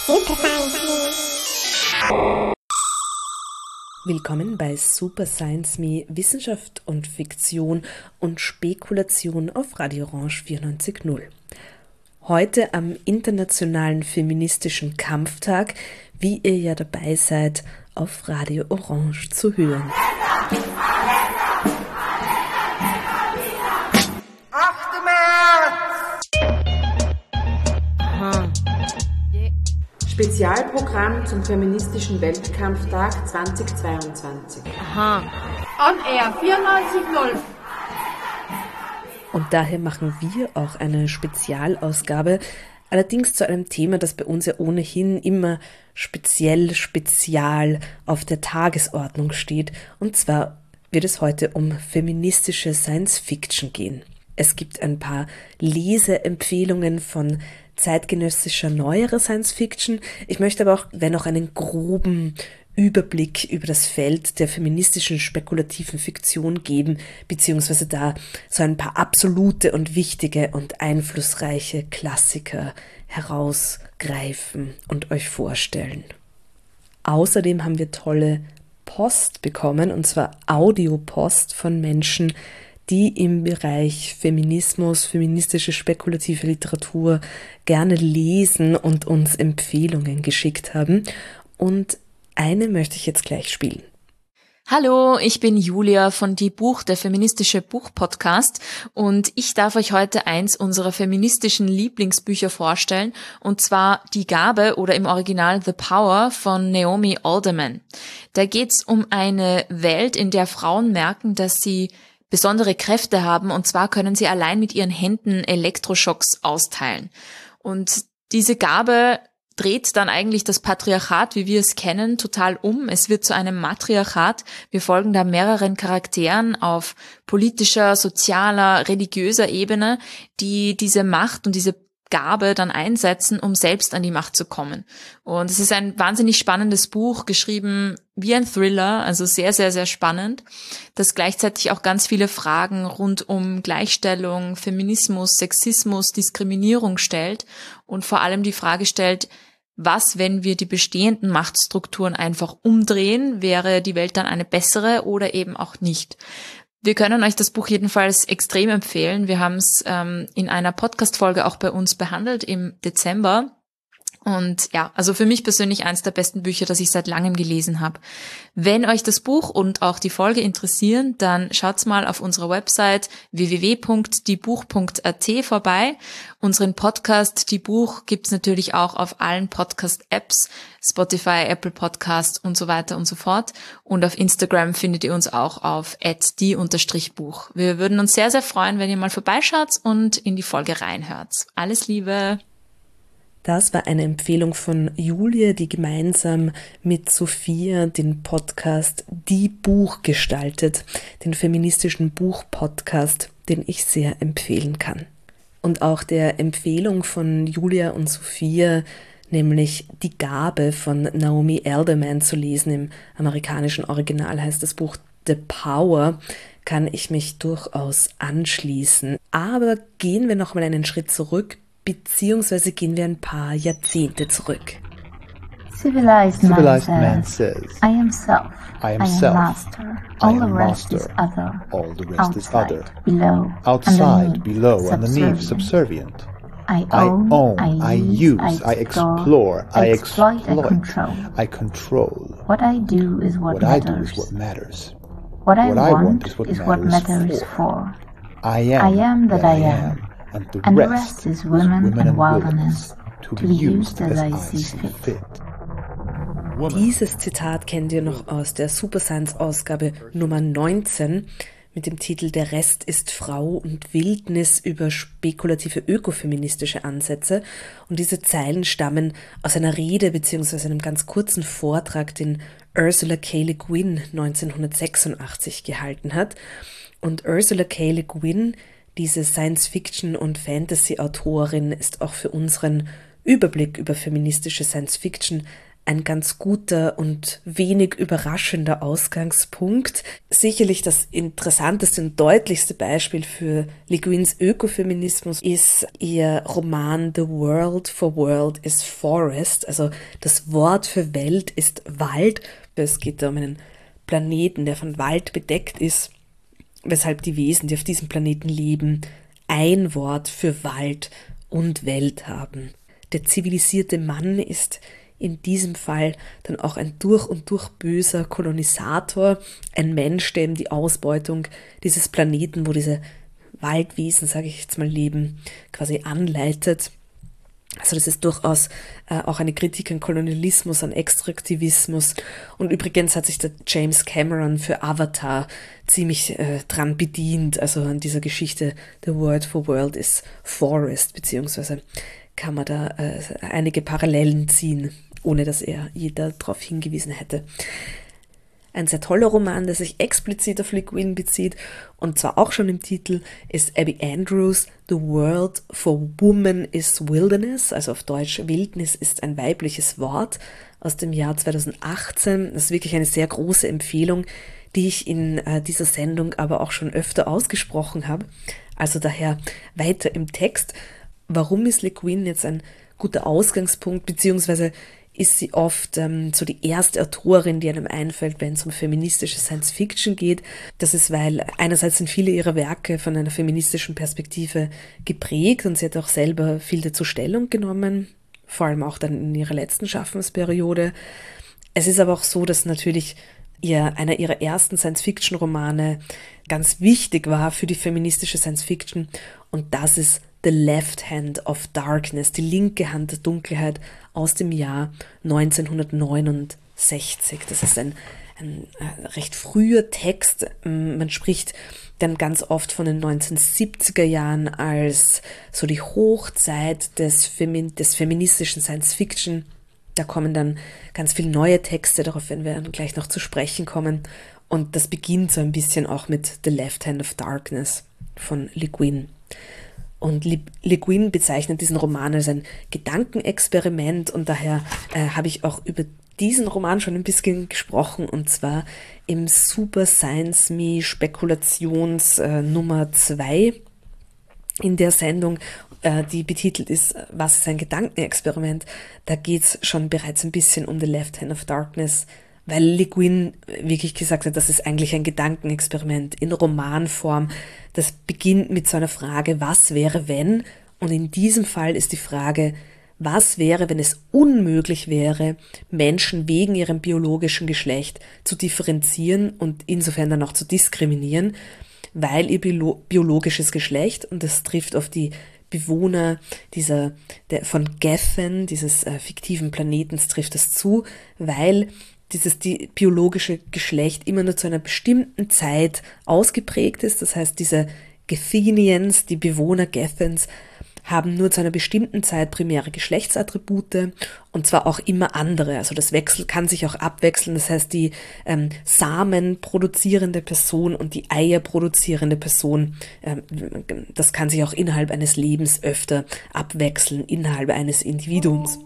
Super Science Me. Willkommen bei Super Science Me, Wissenschaft und Fiktion und Spekulation auf Radio Orange 94.0. Heute am Internationalen Feministischen Kampftag, wie ihr ja dabei seid, auf Radio Orange zu hören. 8. März! Spezialprogramm zum Feministischen Weltkampftag 2022. On Air 94.0. Und daher machen wir auch eine Spezialausgabe, allerdings zu einem Thema, das bei uns ja ohnehin immer spezial auf der Tagesordnung steht. Und zwar wird es heute um feministische Science-Fiction gehen. Es gibt ein paar Leseempfehlungen von zeitgenössischer, neuerer Science-Fiction. Ich möchte aber auch, wenn auch einen groben Überblick über das Feld der feministischen spekulativen Fiktion geben, beziehungsweise da so ein paar absolute und wichtige und einflussreiche Klassiker herausgreifen und euch vorstellen. Außerdem haben wir tolle Post bekommen, und zwar Audiopost von Menschen, die im Bereich Feminismus, feministische spekulative Literatur gerne lesen und uns Empfehlungen geschickt haben. Und eine möchte ich jetzt gleich spielen. Hallo, ich bin Julia von Die Buch, der feministische Buch-Podcast, und ich darf euch heute eins unserer feministischen Lieblingsbücher vorstellen, und zwar Die Gabe oder im Original The Power von Naomi Alderman. Da geht's um eine Welt, in der Frauen merken, dass sie besondere Kräfte haben, und zwar können sie allein mit ihren Händen Elektroschocks austeilen. Und diese Gabe dreht dann eigentlich das Patriarchat, wie wir es kennen, total um. Es wird zu einem Matriarchat. Wir folgen da mehreren Charakteren auf politischer, sozialer, religiöser Ebene, die diese Macht und diese Gabe dann einsetzen, um selbst an die Macht zu kommen. Und es ist ein wahnsinnig spannendes Buch, geschrieben wie ein Thriller, also sehr, sehr, sehr spannend, das gleichzeitig auch ganz viele Fragen rund um Gleichstellung, Feminismus, Sexismus, Diskriminierung stellt und vor allem die Frage stellt, was, wenn wir die bestehenden Machtstrukturen einfach umdrehen, wäre die Welt dann eine bessere oder eben auch nicht? Wir können euch das Buch jedenfalls extrem empfehlen. Wir haben es in einer Podcast-Folge auch bei uns behandelt im Dezember. Und ja, also für mich persönlich eines der besten Bücher, das ich seit langem gelesen habe. Wenn euch das Buch und auch die Folge interessieren, dann schaut's mal auf unserer Website www.diebuch.at vorbei. Unseren Podcast Die Buch gibt's natürlich auch auf allen Podcast-Apps, Spotify, Apple Podcast und so weiter und so fort. Und auf Instagram findet ihr uns auch auf @die_Buch. Wir würden uns sehr, sehr freuen, wenn ihr mal vorbeischaut und in die Folge reinhört. Alles Liebe! Das war eine Empfehlung von Julia, die gemeinsam mit Sophia den Podcast Die Buch gestaltet, den feministischen Buch-Podcast, den ich sehr empfehlen kann. Und auch der Empfehlung von Julia und Sophia, nämlich Die Gabe von Naomi Alderman zu lesen, im amerikanischen Original heißt das Buch The Power, kann ich mich durchaus anschließen. Aber gehen wir nochmal einen Schritt zurück, beziehungsweise gehen wir ein paar Jahrzehnte zurück. Civilized man says, I am self, I am master, all the rest is other, outside, below, underneath, subservient. I own, I use, I explore, I exploit, I control. What I do is what matters. What I want is what matters for. I am that I am. And the rest is women and wilderness, to be used as I see fit. Dieses Zitat kennt ihr noch aus der Super Science Ausgabe Nummer 19 mit dem Titel Der Rest ist Frau und Wildnis über spekulative ökofeministische Ansätze. Und diese Zeilen stammen aus einer Rede bzw. einem ganz kurzen Vortrag, den Ursula K. Le Guin 1986 gehalten hat. Und Ursula K. Le Guin, diese Science-Fiction- und Fantasy-Autorin, ist auch für unseren Überblick über feministische Science-Fiction ein ganz guter und wenig überraschender Ausgangspunkt. Sicherlich das interessanteste und deutlichste Beispiel für Le Guins Ökofeminismus ist ihr Roman The World for World is Forest. Also das Wort für Welt ist Wald. Es geht um einen Planeten, der von Wald bedeckt ist, weshalb die Wesen, die auf diesem Planeten leben, ein Wort für Wald und Welt haben. Der zivilisierte Mann ist in diesem Fall dann auch ein durch und durch böser Kolonisator, ein Mensch, der eben die Ausbeutung dieses Planeten, wo diese Waldwesen, sage ich jetzt mal, leben, quasi anleitet. Also das ist durchaus auch eine Kritik an Kolonialismus, an Extraktivismus. Und übrigens hat sich der James Cameron für Avatar ziemlich dran bedient, also an dieser Geschichte The Word for World is Forest, beziehungsweise kann man da einige Parallelen ziehen, ohne dass er jeder darauf hingewiesen hätte. Ein sehr toller Roman, der sich explizit auf Le Guin bezieht, und zwar auch schon im Titel, ist Abby Andrews' The World for Woman is Wilderness, also auf Deutsch Wildnis ist ein weibliches Wort, aus dem Jahr 2018. Das ist wirklich eine sehr große Empfehlung, die ich in dieser Sendung aber auch schon öfter ausgesprochen habe. Also daher weiter im Text. Warum ist Le Guin jetzt ein guter Ausgangspunkt, beziehungsweise ist sie oft so die erste Autorin, die einem einfällt, wenn es um feministische Science-Fiction geht. Das ist, weil einerseits sind viele ihrer Werke von einer feministischen Perspektive geprägt und sie hat auch selber viel dazu Stellung genommen, vor allem auch dann in ihrer letzten Schaffensperiode. Es ist aber auch so, dass natürlich einer ihrer ersten Science-Fiction-Romane ganz wichtig war für die feministische Science-Fiction, und das ist The Left Hand of Darkness, die linke Hand der Dunkelheit, aus dem Jahr 1969. Das ist ein recht früher Text. Man spricht dann ganz oft von den 1970er Jahren als so die Hochzeit des feministischen Science-Fiction. Da kommen dann ganz viele neue Texte, darauf werden wir dann gleich noch zu sprechen kommen. Und das beginnt so ein bisschen auch mit The Left Hand of Darkness von Le Guin. Und Le Guin bezeichnet diesen Roman als ein Gedankenexperiment, und daher habe ich auch über diesen Roman schon ein bisschen gesprochen, und zwar im Super Science Me Spekulations Nummer 2 in der Sendung, die betitelt ist Was ist ein Gedankenexperiment? Da geht es schon bereits ein bisschen um The Left Hand of Darkness, weil Le Guin wirklich gesagt hat, das ist eigentlich ein Gedankenexperiment in Romanform. Das beginnt mit so einer Frage, was wäre, wenn? Und in diesem Fall ist die Frage, was wäre, wenn es unmöglich wäre, Menschen wegen ihrem biologischen Geschlecht zu differenzieren und insofern dann auch zu diskriminieren, weil ihr biologisches Geschlecht, und das trifft auf die Bewohner von Gethen, dieses fiktiven Planetens, trifft es zu, weil die biologische Geschlecht immer nur zu einer bestimmten Zeit ausgeprägt ist. Das heißt, diese Gethenians, die Bewohner Gethens, haben nur zu einer bestimmten Zeit primäre Geschlechtsattribute, und zwar auch immer andere. Also das kann sich auch abwechseln. Das heißt, die Samen produzierende Person und die Eier produzierende Person, das kann sich auch innerhalb eines Lebens öfter abwechseln, innerhalb eines Individuums.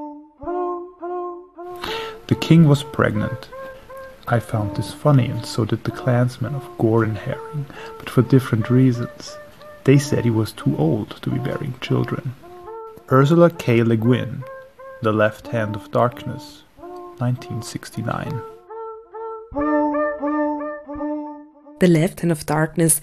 The king was pregnant. I found this funny, and so did the clansmen of Gore and Herring, but for different reasons. They said he was too old to be bearing children. Ursula K. Le Guin, The Left Hand of Darkness, 1969. The Left Hand of Darkness,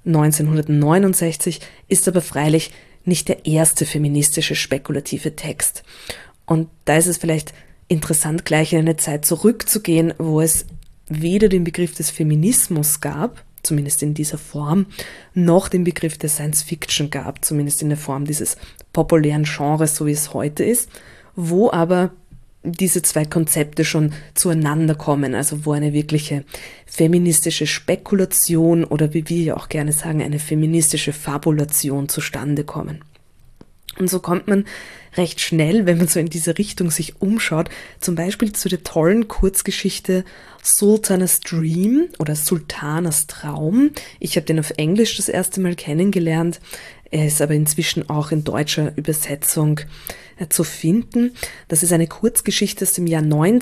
1969, ist aber freilich nicht der erste feministische spekulative Text. Und da ist es vielleicht interessant, gleich in eine Zeit zurückzugehen, wo es weder den Begriff des Feminismus gab, zumindest in dieser Form, noch den Begriff der Science Fiction gab, zumindest in der Form dieses populären Genres, so wie es heute ist, wo aber diese zwei Konzepte schon zueinander kommen, also wo eine wirkliche feministische Spekulation oder wie wir ja auch gerne sagen, eine feministische Fabulation zustande kommen. Und so kommt man recht schnell, wenn man so in diese Richtung sich umschaut, zum Beispiel zu der tollen Kurzgeschichte Sultana's Dream oder Sultanas Traum. Ich habe den auf Englisch das erste Mal kennengelernt. Er ist aber inzwischen auch in deutscher Übersetzung zu finden. Das ist eine Kurzgeschichte aus dem Jahr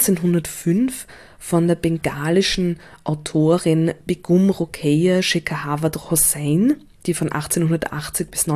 1905 von der bengalischen Autorin Begum Rokeya Shekhawat Hossain, die von 1880 bis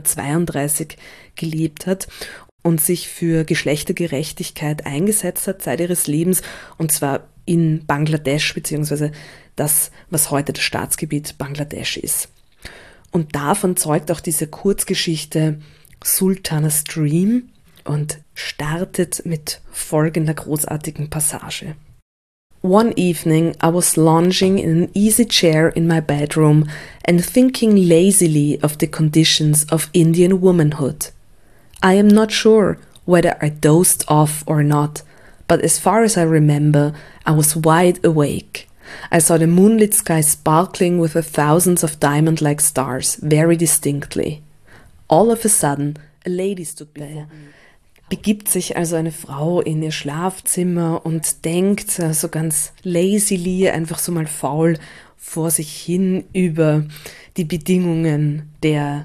1932 gelebt hat und sich für Geschlechtergerechtigkeit eingesetzt hat Zeit ihres Lebens, und zwar in Bangladesch, beziehungsweise das, was heute das Staatsgebiet Bangladesch ist. Und davon zeugt auch diese Kurzgeschichte Sultana's Dream und startet mit folgender großartigen Passage. One evening I was lounging in an easy chair in my bedroom and thinking lazily of the conditions of Indian womanhood. I am not sure whether I dozed off or not, but as far as I remember, I was wide awake. I saw the moonlit sky sparkling with the thousands of diamond-like stars very distinctly. All of a sudden, a lady stood before me. Begibt sich also eine Frau in ihr Schlafzimmer und denkt so ganz lazily, einfach so mal faul vor sich hin über die Bedingungen der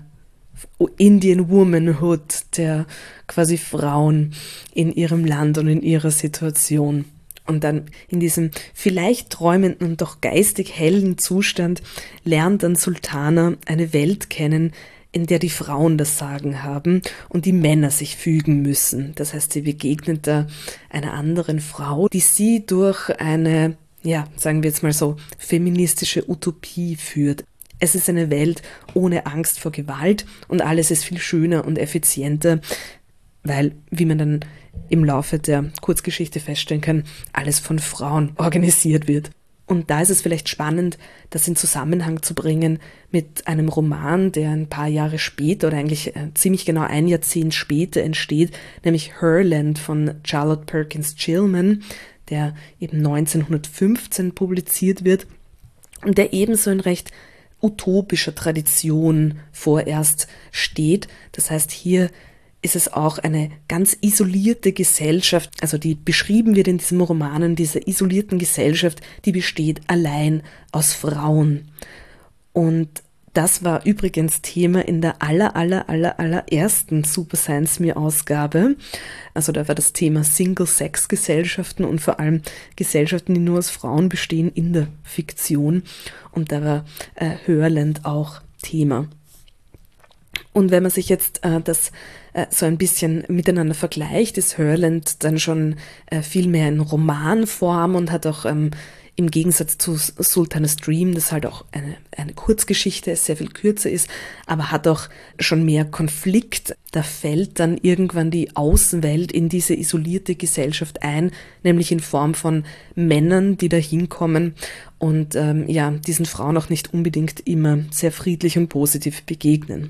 Indian Womanhood, der quasi Frauen in ihrem Land und in ihrer Situation. Und dann in diesem vielleicht träumenden und doch geistig hellen Zustand lernt dann Sultana eine Welt kennen, in der die Frauen das Sagen haben und die Männer sich fügen müssen. Das heißt, sie begegnet da einer anderen Frau, die sie durch eine, ja, sagen wir jetzt mal so, feministische Utopie führt. Es ist eine Welt ohne Angst vor Gewalt und alles ist viel schöner und effizienter, weil, wie man dann im Laufe der Kurzgeschichte feststellen kann, alles von Frauen organisiert wird. Und da ist es vielleicht spannend, das in Zusammenhang zu bringen mit einem Roman, der ein paar Jahre später oder eigentlich ziemlich genau ein Jahrzehnt später entsteht, nämlich Herland von Charlotte Perkins Gilman, der eben 1915 publiziert wird und der ebenso in recht utopischer Tradition vorerst steht. Das heißt, hier ist es auch eine ganz isolierte Gesellschaft, also die beschrieben wird in diesem Roman, in dieser isolierten Gesellschaft, die besteht allein aus Frauen. Und das war übrigens Thema in der allerersten Super Science Me Ausgabe. Also da war das Thema Single-Sex-Gesellschaften und vor allem Gesellschaften, die nur aus Frauen bestehen in der Fiktion. Und da war Herland auch Thema. Und wenn man sich jetzt das so ein bisschen miteinander vergleicht, ist Herland dann schon viel mehr in Romanform und hat auch im Gegensatz zu Sultana's Dream, das halt auch eine Kurzgeschichte ist, sehr viel kürzer ist, aber hat auch schon mehr Konflikt. Da fällt dann irgendwann die Außenwelt in diese isolierte Gesellschaft ein, nämlich in Form von Männern, die da hinkommen und diesen Frauen auch nicht unbedingt immer sehr friedlich und positiv begegnen.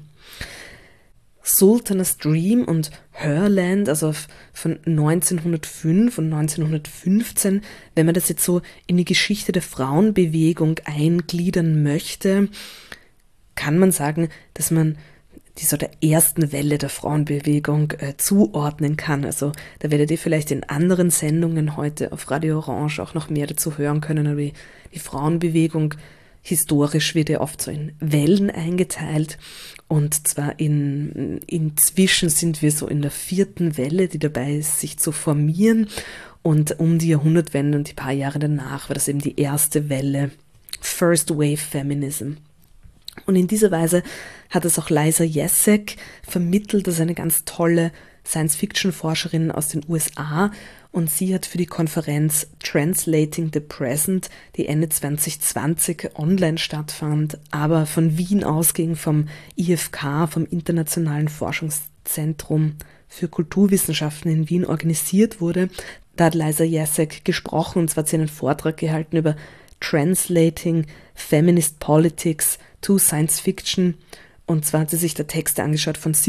Sultana's Dream und Herland, also von 1905 und 1915, wenn man das jetzt so in die Geschichte der Frauenbewegung eingliedern möchte, kann man sagen, dass man die so der ersten Welle der Frauenbewegung zuordnen kann. Also da werdet ihr vielleicht in anderen Sendungen heute auf Radio Orange auch noch mehr dazu hören können, aber die Frauenbewegung historisch wird ja oft so in Wellen eingeteilt und zwar inzwischen sind wir so in der 4. Welle, die dabei ist, sich zu formieren, und um die Jahrhundertwende und die paar Jahre danach war das eben die erste Welle, First Wave Feminism. Und in dieser Weise hat es auch Liza Jessek vermittelt, das ist eine ganz tolle Science-Fiction-Forscherin aus den USA, und sie hat für die Konferenz Translating the Present, die Ende 2020 online stattfand, aber von Wien ausging, vom IFK, vom Internationalen Forschungszentrum für Kulturwissenschaften in Wien organisiert wurde. Da hat Liza Jessek gesprochen, und zwar hat sie einen Vortrag gehalten über Translating Feminist Politics to Science Fiction. Und zwar hat sie sich da Texte angeschaut von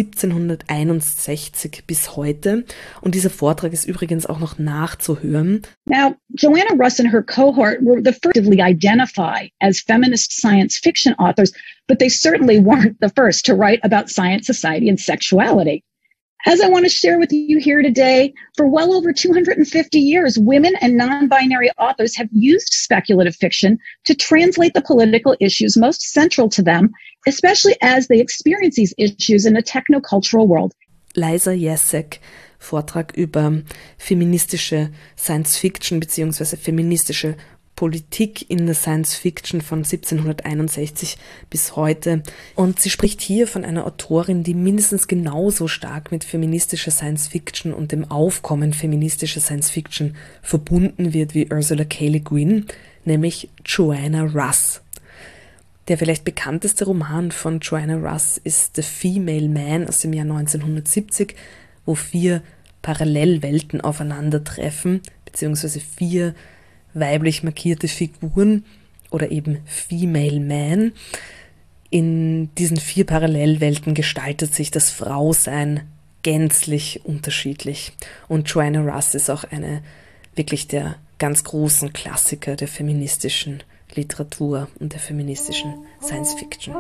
1761 bis heute. Und dieser Vortrag ist übrigens auch noch nachzuhören. Now, Joanna Russ and her cohort were the first to identify as feminist science fiction authors, but they certainly weren't the first to write about science, society, and sexuality. As I want to share with you here today, for well over 250 years, women and non-binary authors have used speculative fiction to translate the political issues most central to them, especially as they experience these issues in a techno-cultural world. Liza Jacek, Vortrag über feministische Science-Fiction bzw. feministische Politik in der Science-Fiction von 1761 bis heute. Und sie spricht hier von einer Autorin, die mindestens genauso stark mit feministischer Science-Fiction und dem Aufkommen feministischer Science-Fiction verbunden wird wie Ursula K. Le Guin, nämlich Joanna Russ. Der vielleicht bekannteste Roman von Joanna Russ ist The Female Man aus dem Jahr 1970, wo 4 Parallelwelten aufeinandertreffen, beziehungsweise 4 weiblich markierte Figuren oder eben Female Man. In diesen 4 Parallelwelten gestaltet sich das Frausein gänzlich unterschiedlich. Und Joanna Russ ist auch eine wirklich der ganz großen Klassiker der feministischen Literatur und der feministischen Science-Fiction.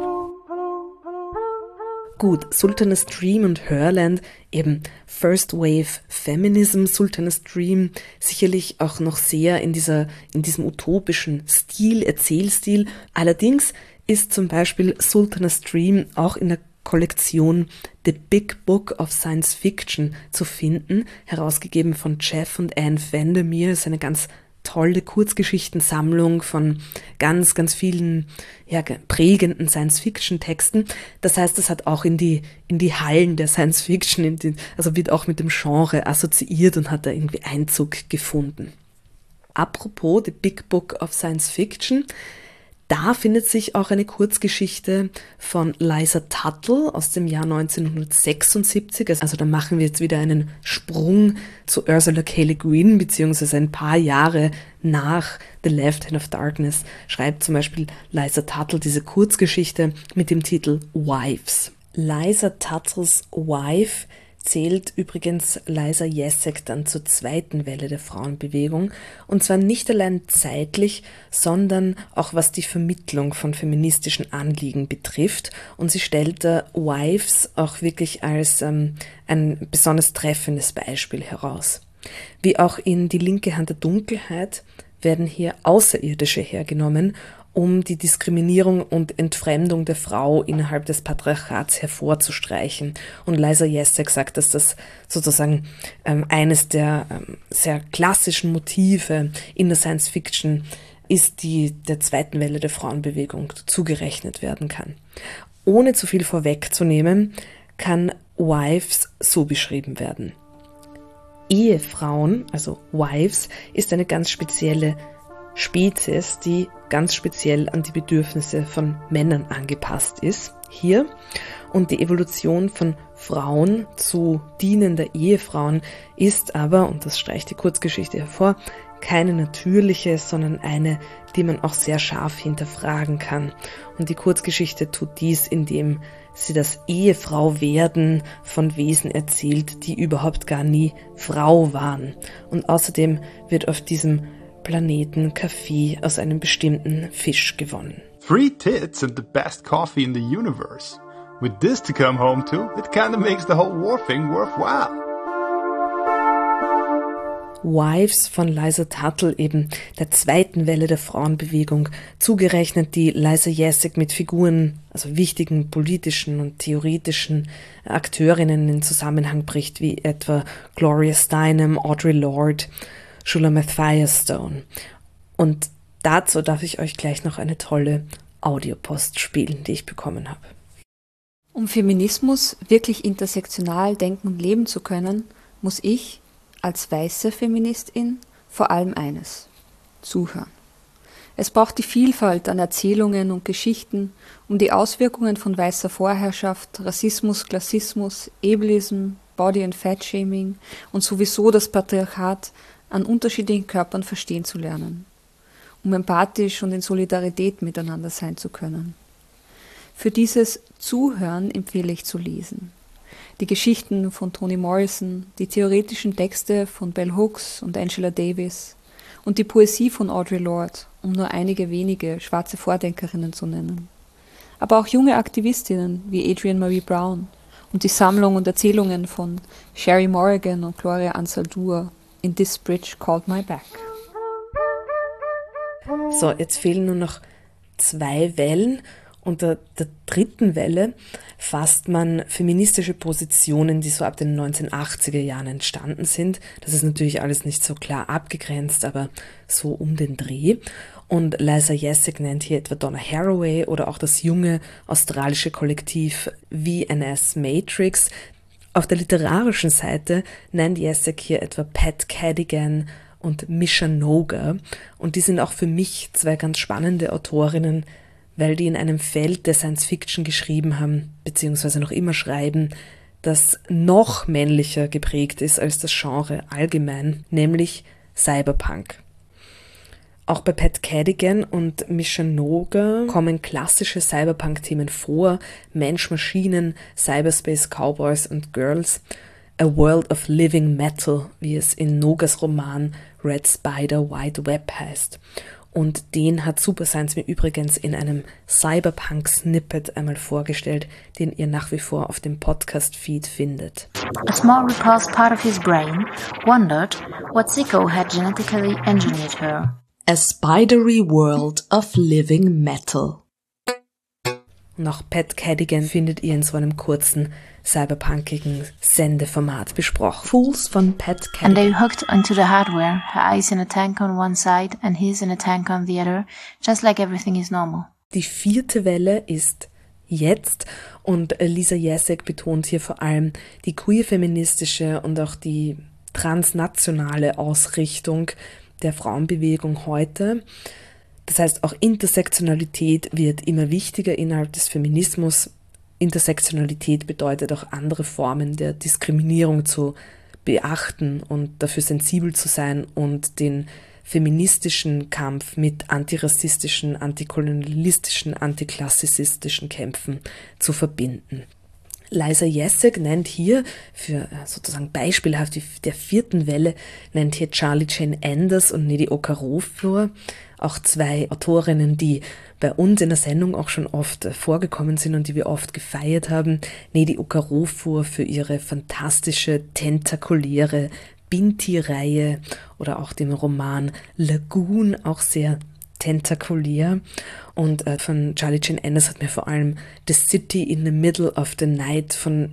Gut, Sultanas Dream und Herland, eben First Wave Feminism, Sultanas Dream, sicherlich auch noch sehr in diesem utopischen Stil, Erzählstil. Allerdings ist zum Beispiel Sultanas Dream auch in der Kollektion The Big Book of Science Fiction zu finden, herausgegeben von Jeff und Anne Vandermeer. Das ist eine ganz tolle Kurzgeschichtensammlung von ganz, ganz vielen prägenden Science-Fiction-Texten. Das heißt, das hat auch in die Hallen der Science-Fiction, also wird auch mit dem Genre assoziiert und hat da irgendwie Einzug gefunden. Apropos The Big Book of Science Fiction, da findet sich auch eine Kurzgeschichte von Liza Tuttle aus dem Jahr 1976. Also da machen wir jetzt wieder einen Sprung zu Ursula K. Le Guin, beziehungsweise ein paar Jahre nach The Left Hand of Darkness schreibt zum Beispiel Liza Tuttle diese Kurzgeschichte mit dem Titel Wives. Liza Tuttles Wife zählt übrigens Liza Jacek dann zur zweiten Welle der Frauenbewegung, und zwar nicht allein zeitlich, sondern auch was die Vermittlung von feministischen Anliegen betrifft, und sie stellt da Wives auch wirklich als ein besonders treffendes Beispiel heraus. Wie auch in Die linke Hand der Dunkelheit werden hier Außerirdische hergenommen, um die Diskriminierung und Entfremdung der Frau innerhalb des Patriarchats hervorzustreichen. Und Liza Jacek sagt, dass das sozusagen eines der sehr klassischen Motive in der Science Fiction ist, die der zweiten Welle der Frauenbewegung zugerechnet werden kann. Ohne zu viel vorwegzunehmen, kann Wives so beschrieben werden. Ehefrauen, also Wives, ist eine ganz spezielle Spezies, die ganz speziell an die Bedürfnisse von Männern angepasst ist. Hier. Und die Evolution von Frauen zu dienender Ehefrauen ist aber, und das streicht die Kurzgeschichte hervor, keine natürliche, sondern eine, die man auch sehr scharf hinterfragen kann. Und die Kurzgeschichte tut dies, indem sie das Ehefrau-Werden von Wesen erzählt, die überhaupt gar nie Frau waren. Und außerdem wird auf diesem Planeten Kaffee aus einem bestimmten Fisch gewonnen. 3 tits and the best coffee in the universe. With this to come home to, it kinda makes the whole war thing worthwhile. Wives von Liza Tuttle, eben der zweiten Welle der Frauenbewegung, zugerechnet, die Liza Jacek mit Figuren, also wichtigen politischen und theoretischen Akteurinnen in Zusammenhang bricht, wie etwa Gloria Steinem, Audre Lorde, Shulamith Firestone. Und dazu darf ich euch gleich noch eine tolle Audiopost spielen, die ich bekommen habe. Um Feminismus wirklich intersektional denken und leben zu können, muss ich als weiße Feministin vor allem eines: zuhören. Es braucht die Vielfalt an Erzählungen und Geschichten, um die Auswirkungen von weißer Vorherrschaft, Rassismus, Klassismus, Ableism, Body- and Fat-Shaming und sowieso das Patriarchat an unterschiedlichen Körpern verstehen zu lernen, um empathisch und in Solidarität miteinander sein zu können. Für dieses Zuhören empfehle ich zu lesen. Die Geschichten von Toni Morrison, die theoretischen Texte von Bell Hooks und Angela Davis und die Poesie von Audre Lorde, um nur einige wenige schwarze Vordenkerinnen zu nennen. Aber auch junge Aktivistinnen wie Adrienne Marie Brown und die Sammlung und Erzählungen von Sherry Morrigan und Gloria Anzaldúa in This Bridge Called My Back. So, jetzt fehlen nur noch 2 Wellen Unter der dritten Welle fasst man feministische Positionen, die so ab den 1980er Jahren entstanden sind. Das ist natürlich alles nicht so klar abgegrenzt, aber so um den Dreh. Und Liza Jessek nennt hier etwa Donna Haraway oder auch das junge australische Kollektiv VNS Matrix. Auf der literarischen Seite nennt Jessek hier etwa Pat Cadigan und Misha Noga. Und die sind auch für mich zwei ganz spannende Autorinnen, weil die in einem Feld der Science-Fiction geschrieben haben, beziehungsweise noch immer schreiben, das noch männlicher geprägt ist als das Genre allgemein, nämlich Cyberpunk. Auch bei Pat Cadigan und Misha Noga kommen klassische Cyberpunk-Themen vor, Mensch-Maschinen, Cyberspace Cowboys und Girls, A World of Living Metal, wie es in Nogas Roman Red Spider White Web heißt. Und den hat Super Science mir übrigens in einem Cyberpunk-Snippet einmal vorgestellt, den ihr nach wie vor auf dem Podcast-Feed findet. A small repulsed part of his brain wondered what Zico had genetically engineered her. A Spidery World of Living Metal. Und auch Pat Cadigan findet ihr in so einem kurzen cyberpunkigen Sendeformat besprochen. Fools von Pat Cadigan. And they hooked onto the hardware, her eyes in a tank on one side and his in a tank on the other, just like everything is normal. Die vierte Welle ist jetzt und Liza Jessek betont hier vor allem die queer-feministische und auch die transnationale Ausrichtung der Frauenbewegung heute. Das heißt, auch Intersektionalität wird immer wichtiger innerhalb des Feminismus. Intersektionalität bedeutet auch andere Formen der Diskriminierung zu beachten und dafür sensibel zu sein und den feministischen Kampf mit antirassistischen, antikolonialistischen, antiklassizistischen Kämpfen zu verbinden. Liza Jessek nennt hier, für sozusagen beispielhaft der vierten Welle, nennt hier Charlie Jane Anders und Nnedi Okorafor, auch zwei Autorinnen, die bei uns in der Sendung auch schon oft vorgekommen sind und die wir oft gefeiert haben. Nnedi Okorafor für ihre fantastische, tentakuläre Binti-Reihe oder auch dem Roman Lagoon, auch sehr tentakulär. Und von Charlie Jane Anders hat mir vor allem The City in the Middle of the Night von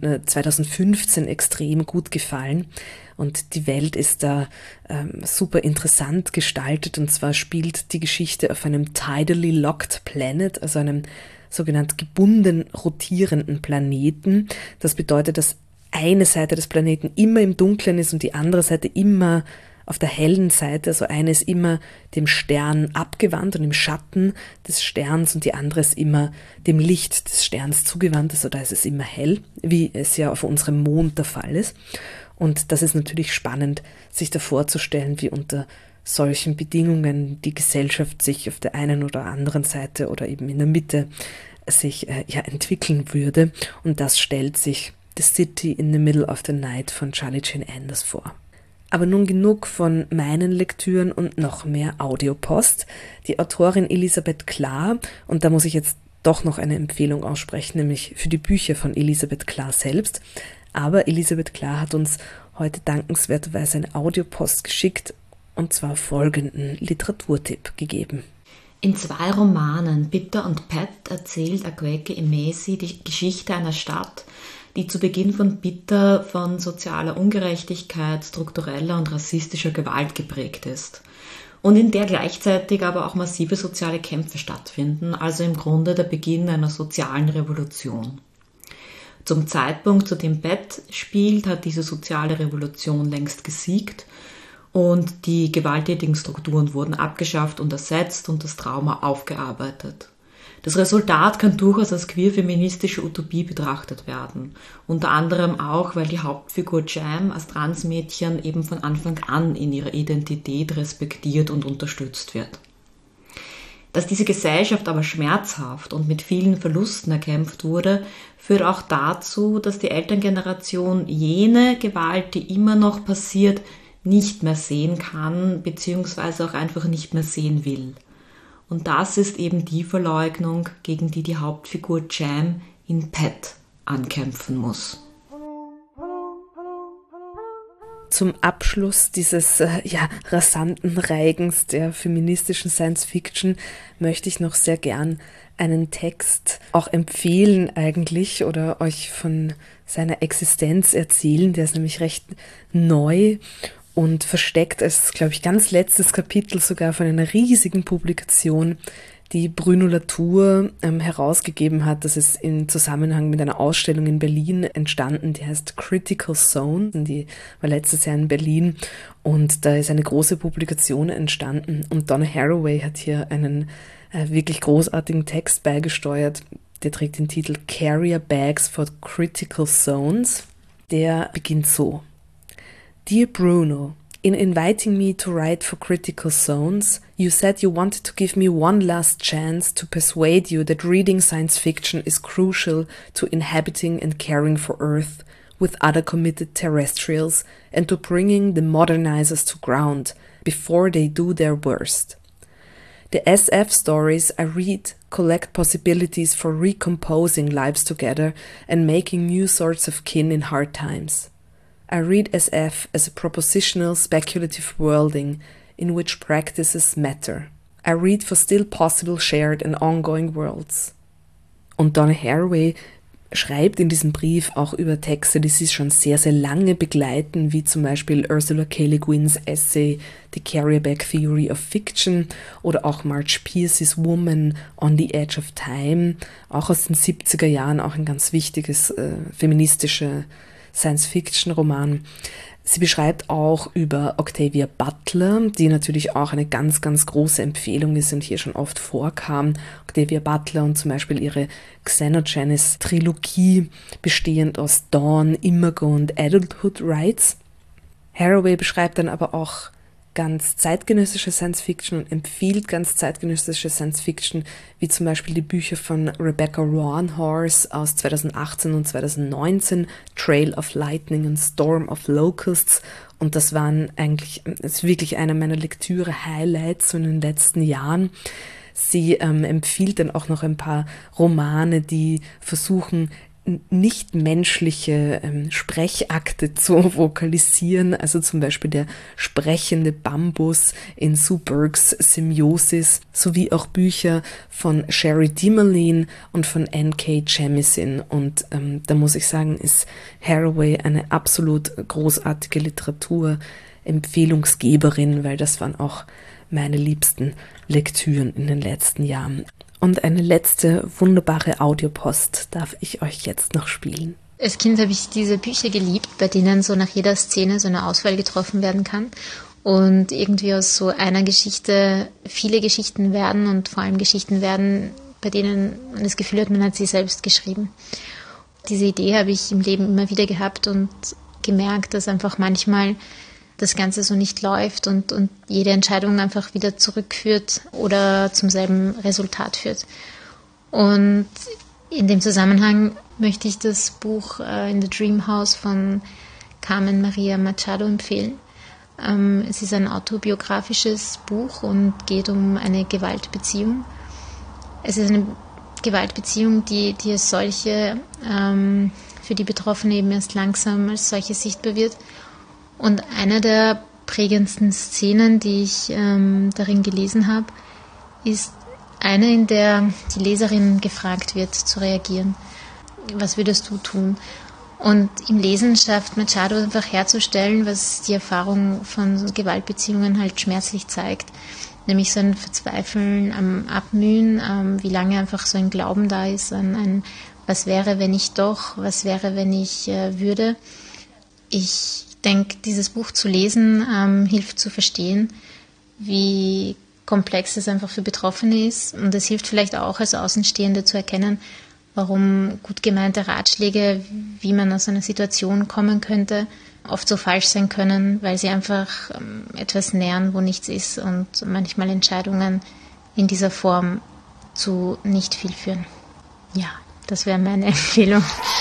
2015 extrem gut gefallen. Und die Welt ist da super interessant gestaltet. Und zwar spielt die Geschichte auf einem tidally locked planet, also einem sogenannt gebunden rotierenden Planeten. Das bedeutet, dass eine Seite des Planeten immer im Dunkeln ist und die andere Seite immer auf der hellen Seite, also eine ist immer dem Stern abgewandt und im Schatten des Sterns und die andere ist immer dem Licht des Sterns zugewandt, also da ist es immer hell, wie es ja auf unserem Mond der Fall ist. Und das ist natürlich spannend, sich da vorzustellen, wie unter solchen Bedingungen die Gesellschaft sich auf der einen oder anderen Seite oder eben in der Mitte sich entwickeln würde. Und das stellt sich The City in the Middle of the Night von Charlie Jane Anders vor. Aber nun genug von meinen Lektüren und noch mehr Audiopost. Die Autorin Elisabeth Klar, und da muss ich jetzt doch noch eine Empfehlung aussprechen, nämlich für die Bücher von Elisabeth Klar selbst. Aber Elisabeth Klar hat uns heute dankenswerterweise eine Audiopost geschickt und zwar folgenden Literaturtipp gegeben. In 2 Romanen, Bitter und Pat, erzählt Akwaeke Emezi die Geschichte einer Stadt, die zu Beginn von Bitter von sozialer Ungerechtigkeit, struktureller und rassistischer Gewalt geprägt ist. Und in der gleichzeitig aber auch massive soziale Kämpfe stattfinden, also im Grunde der Beginn einer sozialen Revolution. Zum Zeitpunkt, zu dem Pat spielt, hat diese soziale Revolution längst gesiegt und die gewalttätigen Strukturen wurden abgeschafft und ersetzt und das Trauma aufgearbeitet. Das Resultat kann durchaus als queer-feministische Utopie betrachtet werden. Unter anderem auch, weil die Hauptfigur Jam als Transmädchen eben von Anfang an in ihrer Identität respektiert und unterstützt wird. Dass diese Gesellschaft aber schmerzhaft und mit vielen Verlusten erkämpft wurde, führt auch dazu, dass die Elterngeneration jene Gewalt, die immer noch passiert, nicht mehr sehen kann, beziehungsweise auch einfach nicht mehr sehen will. Und das ist eben die Verleugnung, gegen die die Hauptfigur Jam in Pat ankämpfen muss. zum Abschluss dieses rasanten Reigens der feministischen Science-Fiction möchte ich noch sehr gern einen Text auch empfehlen eigentlich oder euch von seiner Existenz erzählen. Der ist nämlich recht neu und versteckt als, glaube ich, ganz letztes Kapitel sogar von einer riesigen Publikation, die Bruno Latour herausgegeben hat. Das ist im Zusammenhang mit einer Ausstellung in Berlin entstanden, die heißt Critical Zone. Die war letztes Jahr in Berlin und da ist eine große Publikation entstanden. Und Donna Haraway hat hier einen wirklich großartigen Text beigesteuert. Der trägt den Titel Carrier Bags for Critical Zones. Der beginnt so. Dear Bruno, in inviting me to write for Critical Zones, you said you wanted to give me one last chance to persuade you that reading science fiction is crucial to inhabiting and caring for Earth with other committed terrestrials and to bringing the modernizers to ground before they do their worst. The SF stories I read collect possibilities for recomposing lives together and making new sorts of kin in hard times. I read SF as a propositional speculative worlding in which practices matter. I read for still possible shared and ongoing worlds. Und Donna Haraway schreibt in diesem Brief auch über Texte, die sie schon sehr, sehr lange begleiten, wie zum Beispiel Ursula K. Le Guin's Essay The Carrier Bag Theory of Fiction oder auch Marge Piercy's Woman on the Edge of Time, auch aus den 70er Jahren, auch ein ganz wichtiges feministischer Science-Fiction-Roman. Sie beschreibt auch über Octavia Butler, die natürlich auch eine ganz, ganz große Empfehlung ist und hier schon oft vorkam. Octavia Butler und zum Beispiel ihre Xenogenes-Trilogie, bestehend aus Dawn, Imago und Adulthood Rights. Haraway beschreibt dann aber auch ganz zeitgenössische Science-Fiction und empfiehlt ganz zeitgenössische Science-Fiction, wie zum Beispiel die Bücher von Rebecca Roanhorse aus 2018 und 2019, Trail of Lightning und Storm of Locusts. Und das ist wirklich einer meiner Lektüre-Highlights so in den letzten Jahren. Sie empfiehlt dann auch noch ein paar Romane, die versuchen, nichtmenschliche Sprechakte zu vokalisieren, also zum Beispiel der sprechende Bambus in Sue Burks Symbiosis, sowie auch Bücher von Sherry DeMarlene und von N.K. Jemisin. Und da muss ich sagen, ist Haraway eine absolut großartige Literaturempfehlungsgeberin, weil das waren auch meine liebsten Lektüren in den letzten Jahren. Und eine letzte wunderbare Audiopost darf ich euch jetzt noch spielen. Als Kind habe ich diese Bücher geliebt, bei denen so nach jeder Szene so eine Auswahl getroffen werden kann und irgendwie aus so einer Geschichte viele Geschichten werden und vor allem Geschichten werden, bei denen man das Gefühl hat, man hat sie selbst geschrieben. Diese Idee habe ich im Leben immer wieder gehabt und gemerkt, dass einfach manchmal das Ganze so nicht läuft und jede Entscheidung einfach wieder zurückführt oder zum selben Resultat führt. Und in dem Zusammenhang möchte ich das Buch In the Dream House von Carmen Maria Machado empfehlen. Es ist ein autobiografisches Buch und geht um eine Gewaltbeziehung. Es ist eine Gewaltbeziehung, die als solche für die Betroffene eben erst langsam als solche sichtbar wird. Und eine der prägendsten Szenen, die ich darin gelesen habe, ist eine, in der die Leserin gefragt wird, zu reagieren. Was würdest du tun? Und im Lesen schafft Machado einfach herzustellen, was die Erfahrung von Gewaltbeziehungen halt schmerzlich zeigt. Nämlich so ein Verzweifeln am Abmühen, wie lange einfach so ein Glauben da ist an ein was wäre, wenn ich doch, was wäre, wenn ich würde. Ich denke, dieses Buch zu lesen hilft zu verstehen, wie komplex es einfach für Betroffene ist. Und es hilft vielleicht auch als Außenstehende zu erkennen, warum gut gemeinte Ratschläge, wie man aus einer Situation kommen könnte, oft so falsch sein können, weil sie einfach etwas nähern, wo nichts ist und manchmal Entscheidungen in dieser Form zu nicht viel führen. Ja, das wäre meine Empfehlung.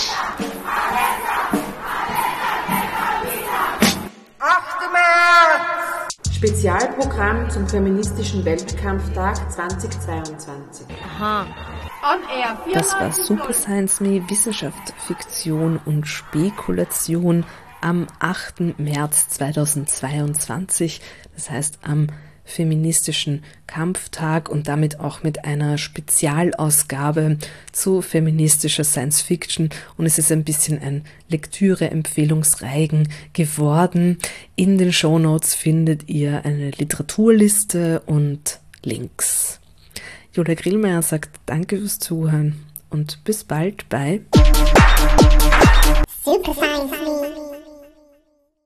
Spezialprogramm zum feministischen Weltkampftag 2022. Aha. On Air 94. Das war Super Science Me, Wissenschaft, Fiktion und Spekulation am 8. März 2022, das heißt am feministischen Kampftag und damit auch mit einer Spezialausgabe zu feministischer Science Fiction, und es ist ein bisschen ein Lektüre-Empfehlungsreigen geworden. In den Shownotes findet ihr eine Literaturliste und Links. Julia Grillmeier sagt danke fürs Zuhören und bis bald bei Super Science Me.